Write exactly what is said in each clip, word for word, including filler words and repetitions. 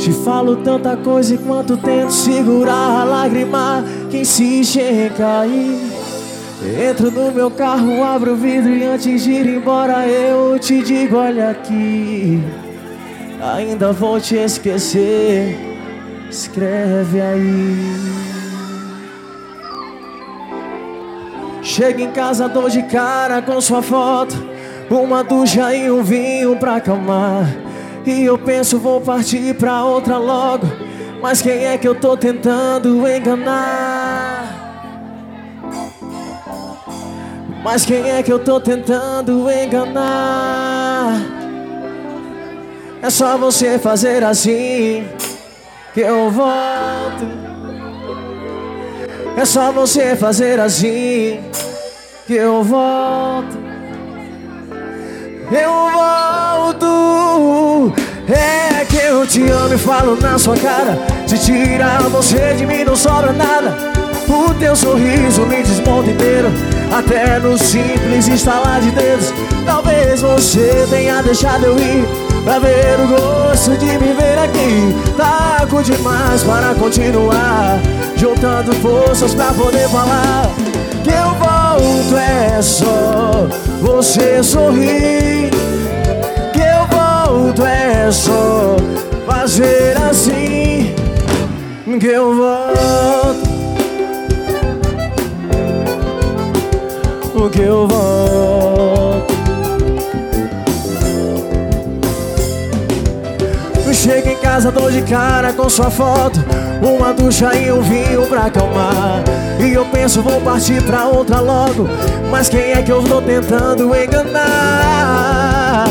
Te falo tanta coisa enquanto tento segurar a lágrima que insiste em cair. Entro no meu carro, abro o vidro e antes de ir embora eu te digo, olha aqui, ainda vou te esquecer, escreve aí. Chego em casa, dou de cara com sua foto, uma ducha e um vinho pra acalmar. E eu penso, vou partir pra outra logo, mas quem é que eu tô tentando enganar? Mas quem é que eu tô tentando enganar? É só você fazer assim que eu volto. É só você fazer assim que eu volto. Eu volto. É que eu te amo e falo na sua cara. Se tirar você de mim não sobra nada. O teu sorriso me desmonta inteiro, até no simples estalar de dedos. Talvez você tenha deixado eu ir pra ver o gosto de me ver aqui. Taco demais para continuar, juntando forças pra poder falar. Que eu volto é só você sorrir. Que eu volto é só fazer assim. Que eu volto. O que eu volto. Chego em casa, dou de cara com sua foto, uma ducha e um vinho pra acalmar. E eu penso, vou partir pra outra logo, mas quem é que eu tô tentando enganar?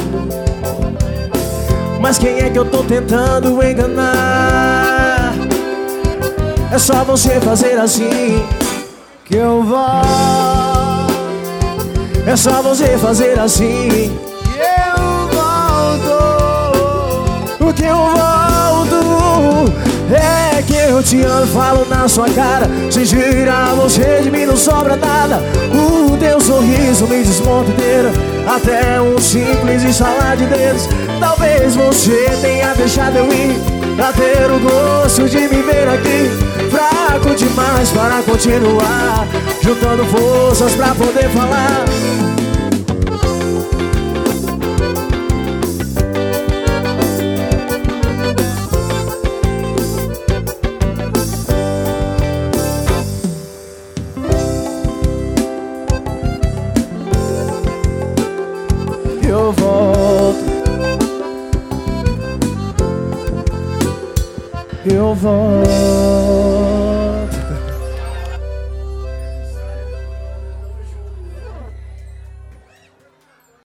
Mas quem é que eu tô tentando enganar? É só você fazer assim que eu volto. É só você fazer assim que eu volto. O que eu volto é que eu te amo, falo na sua cara. Se tirar você de mim não sobra nada. O teu sorriso me desmonta inteiro, até um simples estalar de dedos. Talvez você tenha deixado eu ir pra ter o gosto de me ver aqui. Fraco demais para continuar, juntando forças pra poder falar. Eu volto. Eu volto.